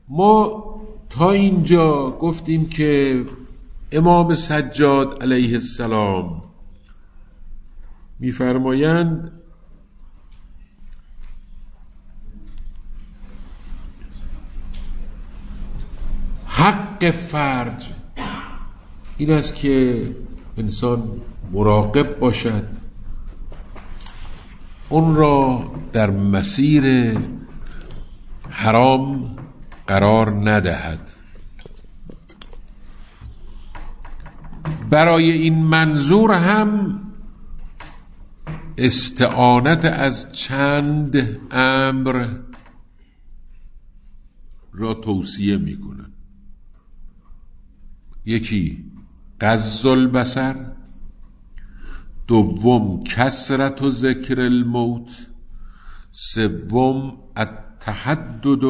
ما تا اینجا گفتیم که امام سجاد علیه السلام می‌فرمایند حق فرج این است که انسان مراقب باشد، اون را در مسیر حرام قرار ندهد. برای این منظور هم استعانت از چند امر را توصیه میکنن. یکی غض البصر، دوم کثرت و ذکر الموت، سوم التحدد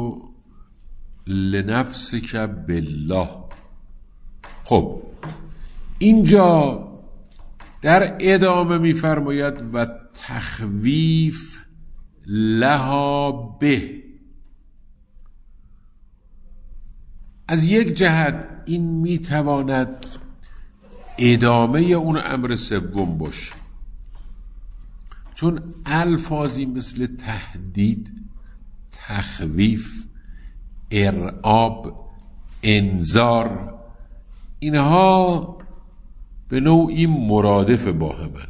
لنفسک بالله. خب اینجا در ادامه می‌فرماید و تخویف لها به. از یک جهت این میتواند ادامه اون امر سوم باشه، چون الفاظی مثل تهدید، تخویف، ارعاب، انذار، اینها به نوعی مرادف با همن.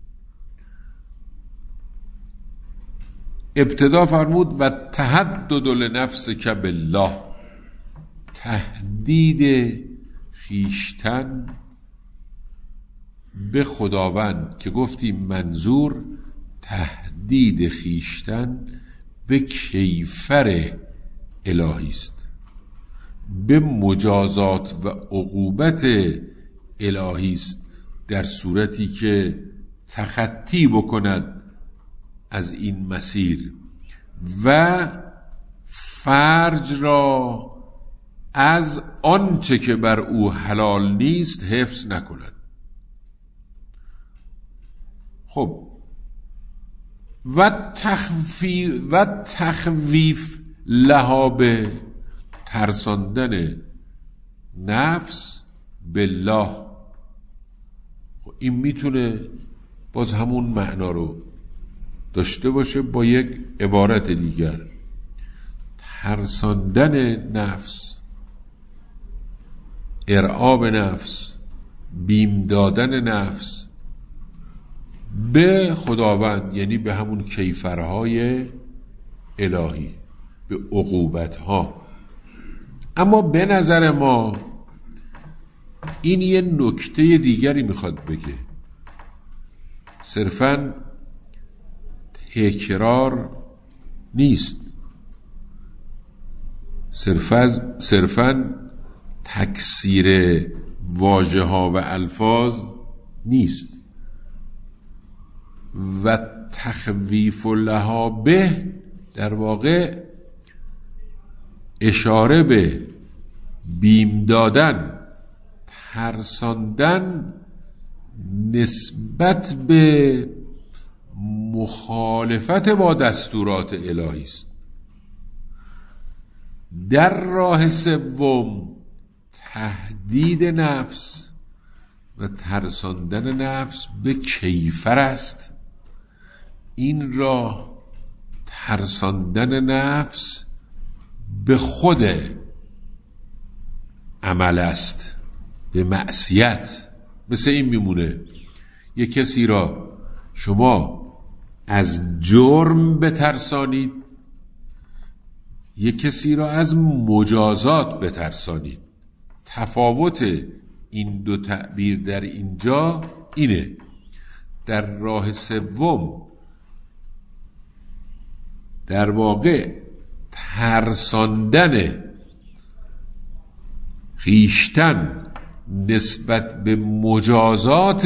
ابتدا فرمود و تهدد لنفسک بالله، تهدید خیشتن به خداوند، که گفتیم منظور تهدید خیشتن به کیفر الهی است، به مجازات و عقوبت الهی است، در صورتی که تخطی بکند از این مسیر و فرج را از آنچه که بر او حلال نیست حفظ نکند. خب و تخویف لها به ترساندن نفس بالله، این میتونه باز همون معنا رو داشته باشه با یک عبارت دیگر. ترساندن نفس، ارعاب نفس، بیم دادن نفس به خداوند، یعنی به همون کیفرهای الهی، به عقوبتها. اما به نظر ما این یه نکته دیگری میخواد بگه، صرفاً تکرار نیست، صرفاً تکثیر واژه ها و الفاظ نیست. و تخویف لها به در واقع اشاره به بیم دادن، ترساندن نسبت به مخالفت با دستورات الهی است. در راه سوم تهدید نفس و ترساندن نفس به کیفر است. این راه ترساندن نفس به خود عمل است، به معصیت. مثل این میمونه یک کسی را شما از جرم بترسانید، یک کسی را از مجازات بترسانید. تفاوت این دو تعبیر در اینجا اینه. در راه سوم در واقع ترساندن خیشتن نسبت به مجازات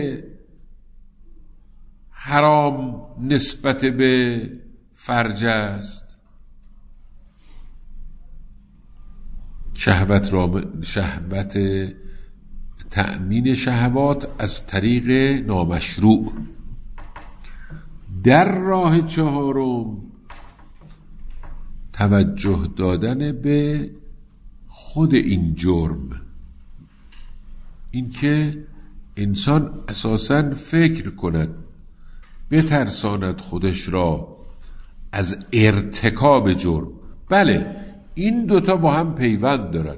حرام نسبت به فرج است. شهوت تأمین شهوات از طریق نامشروع. در راه چهارم توجه دادن به خود این جرم، این که انسان اساساً فکر کند، بترساند خودش را از ارتکاب جرم. بله، این دوتا با هم پیوند دارن.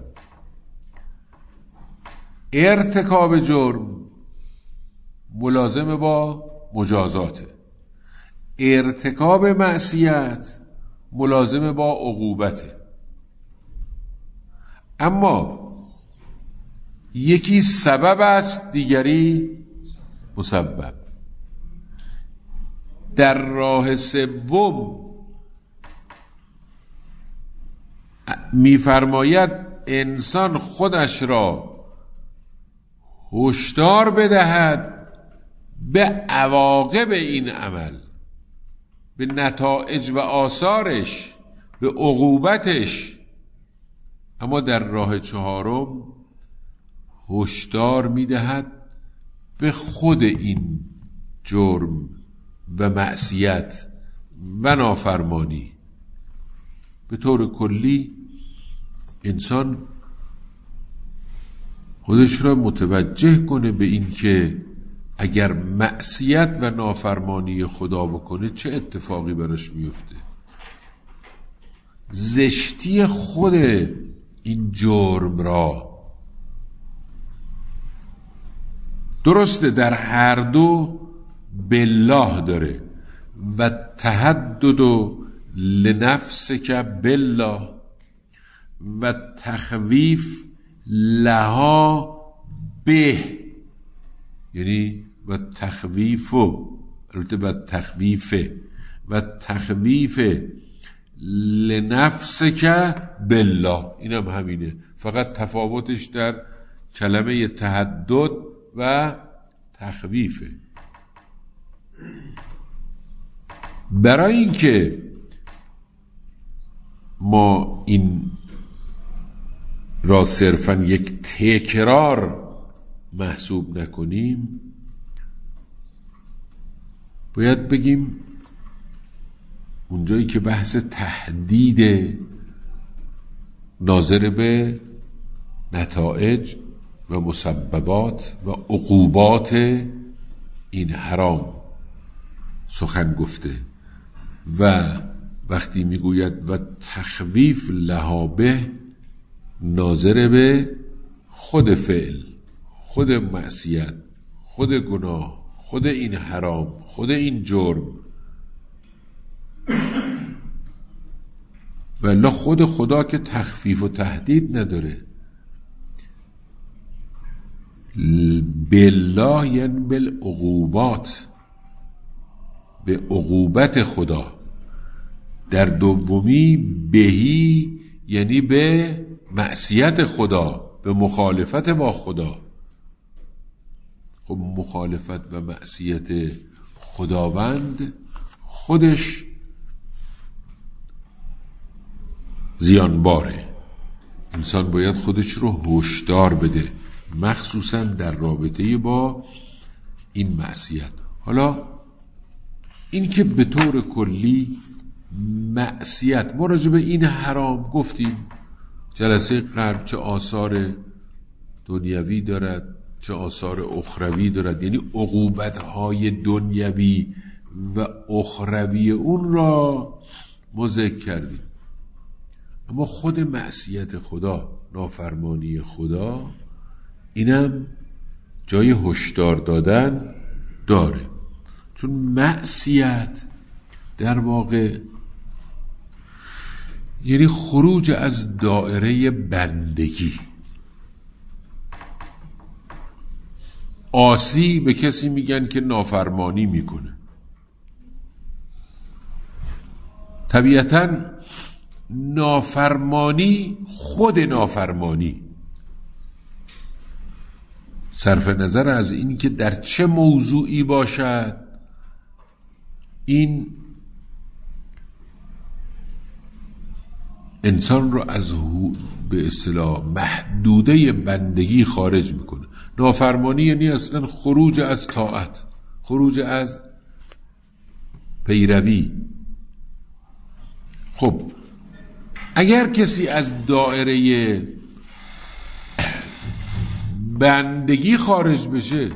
ارتکاب جرم ملازم با مجازاته، ارتکاب معصیت ملازم با عقوبته. اما یکی سبب است، دیگری مسبب. در راه سوم می‌فرماید انسان خودش را هشدار بدهد به عواقب این عمل، به نتایج و آثارش، به عقوبتش. اما در راه چهارم هشدار می‌دهد به خود این جرم و معصیت و نافرمانی. به طور کلی انسان خودش را متوجه کنه به این که اگر معصیت و نافرمانی خدا بکنه چه اتفاقی براش میفته. زشتی خود این جرم را، درسته در هر دو بالله داره و تهدد لنفسک بالله و تخویف لها به، یعنی و تخویف، البته و تخویف و تخویف لنفسک بالله، اینم همینه، فقط تفاوتش در کلمه تهدد و تخویفه. برای اینکه ما این را صرفاً یک تکرار محسوب نکنیم، باید بگیم اونجایی که بحث تهدید ناظر به نتایج و مسببات و عقوبات این حرام سخن گفته و وقتی میگوید و تخویف لها به، ناظر به خود فعل، خود معصیت، خود گناه، خود این حرام، خود این جرم. والله خود خدا که تخفیف و تهدید نداره. بالله یعنی بالعقوبات، به عقوبت خدا. در دومی بهی یعنی به معصیت خدا، به مخالفت با خدا. خب مخالفت و معصیت خداوند خودش زیانباره. انسان باید خودش رو هشدار بده، مخصوصا در رابطه با این معصیت. حالا این که به طور کلی معصیت، ما راجع به این حرام گفتیم جلسه قبل، چه آثار دنیوی دارد چه آثار اخروی دارد، یعنی عقوبت‌های دنیوی و اخروی اون را ما ذکر کردیم. اما خود معصیت خدا، نافرمانی خدا، اینم جای هشدار دادن داره، چون معصیت در واقع یعنی خروج از دایره بندگی. عاصی به کسی میگن که نافرمانی میکنه. طبیعتاً نافرمانی، خود نافرمانی، صرف نظر از این که در چه موضوعی باشد، این انسان رو از به اصطلاح محدوده بندگی خارج میکنه. نافرمانی یعنی اصلا خروج از طاعت، خروج از پیروی. خب اگر کسی از دایره بندگی خارج بشه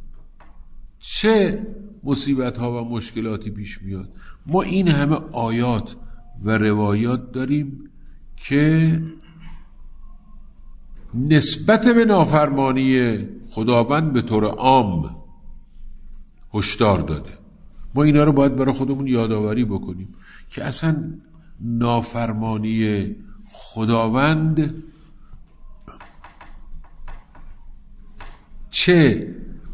چه مصیبت ها و مشکلاتی پیش میاد؟ ما این همه آیات و روایات داریم که نسبت به نافرمانی خداوند به طور عام هشدار داده. ما اینا رو باید برای خودمون یادآوری بکنیم که اصلا نافرمانی خداوند چه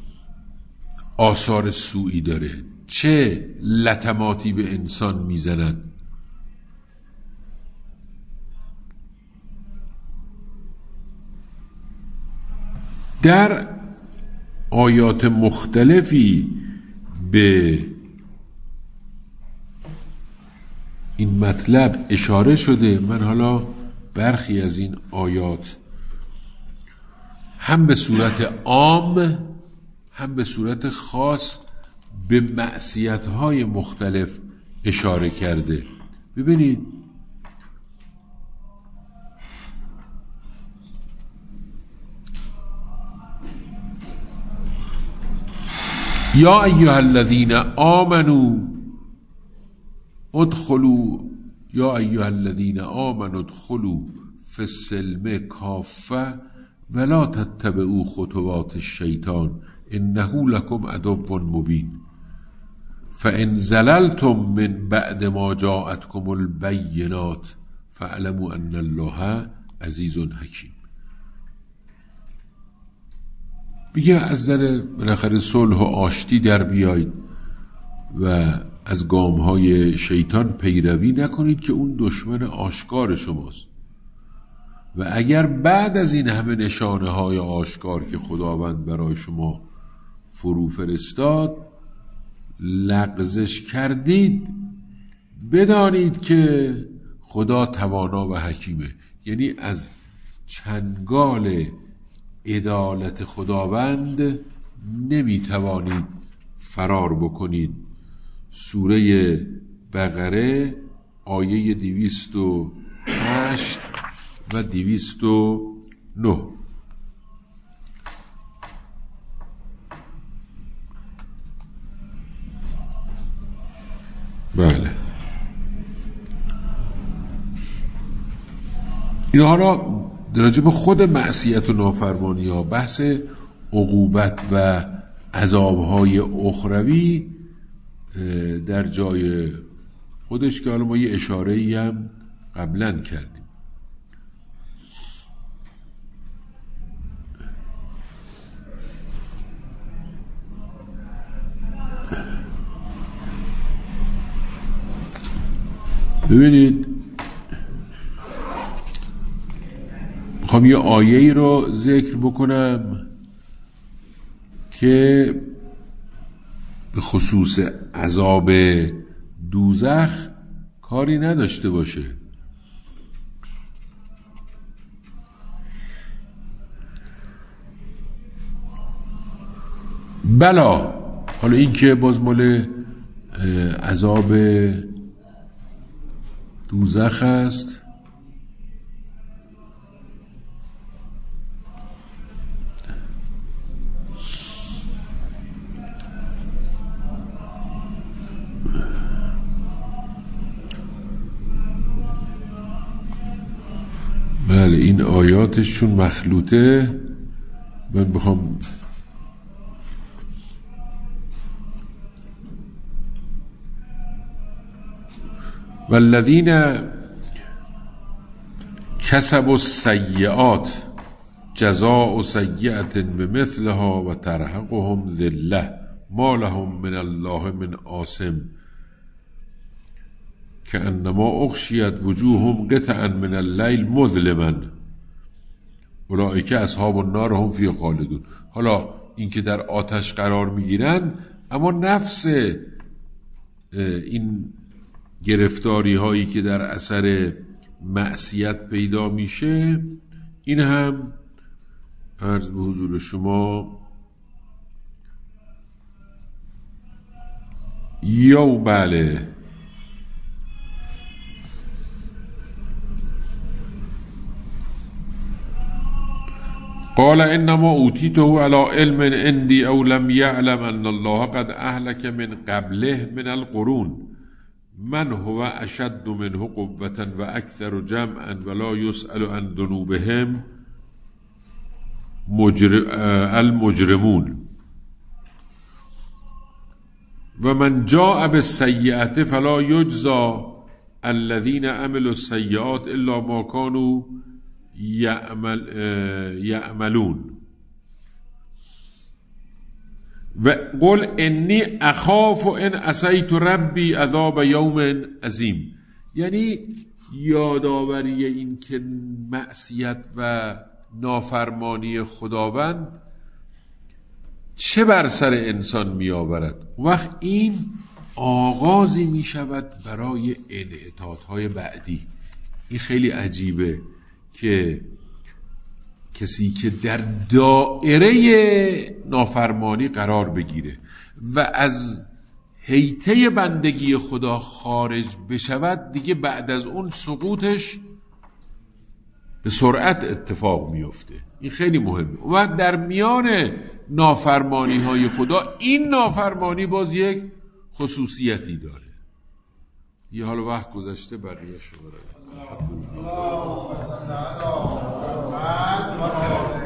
آثار سوئی داره، چه لطماتی به انسان میزند. در آیات مختلفی به این مطلب اشاره شده. من حالا برخی از این آیات هم به صورت عام هم به صورت خاص به معصیت‌های مختلف اشاره کرده. ببینید یا ایها الذین آمنوا ادخلوا فی السلم کافه ولا تتبعوا خطوات الشیطان انه لکم عدو مبین فان زللتم من بعد ما جاءتکم البینات فاعلموا ان الله عزیز حکیم. بگه از در بالاخره صلح و آشتی در بیایید و از گامهای شیطان پیروی نکنید که اون دشمن آشکار شماست. و اگر بعد از این همه نشانه های آشکار که خداوند برای شما فرو فرستاد لغزش کردید، بدانید که خدا توانا و حکیمه. یعنی از چنگال عدالت خداوند نمیتوانید فرار بکنید. سوره بقره آیه 208 و 209. بله اینها را راجع به خود معصیت و نافرمانی ها، بحث عقوبت و عذابهای اخروی در جای خودش که حالا ما یه اشاره‌ای هم قبلا کردیم. ببینید میخوام یه آیه‌ای رو ذکر بکنم که به خصوص عذاب دوزخ کاری نداشته باشه. بلا، حالا این که باز مال عذاب دوزخ است. بله این آیاتشون مخلوطه. من بخوام والذین کسبوا السیئات جزاء سیئة بمثلها و ترهقهم ذلة ما لهم من الله من عاصم کأنما اغشیت وجوههم قطعا من اللیل مظلما اولئک اصحاب النار هم فیها خالدون. حالا این که در آتش قرار میگیرن، اما نفس این گرفتاری هایی که در اثر معصیت پیدا میشه، این هم عرض به حضور شما بله قال انما اوتیته علی علم عندی او لم یعلم ان الله قد اهلك من قبله من القرون من هو اشد منه قوة و اکثر جمعا ولا یسأل عن ذنوبهم المجرمون و من جاء بالسیئة فلا یجزى الذين عملوا السیئات الا ما كانوا یعملون و قل انی اخاف ان عصیت ربی عذاب یوم عظیم. یعنی یادآوری این که معصیت و نافرمانی خداوند چه بر سر انسان می آورد. وقت این آغازی می شود برای انعطاف‌های بعدی. این خیلی عجیبه که کسی که در دائره نافرمانی قرار بگیره و از حیطه بندگی خدا خارج بشود، دیگه بعد از اون سقوطش به سرعت اتفاق میفته. این خیلی مهمه. و در میان نافرمانی های خدا این نافرمانی باز یک خصوصیتی داره. یه حال وقت گذشته بقیه شو برای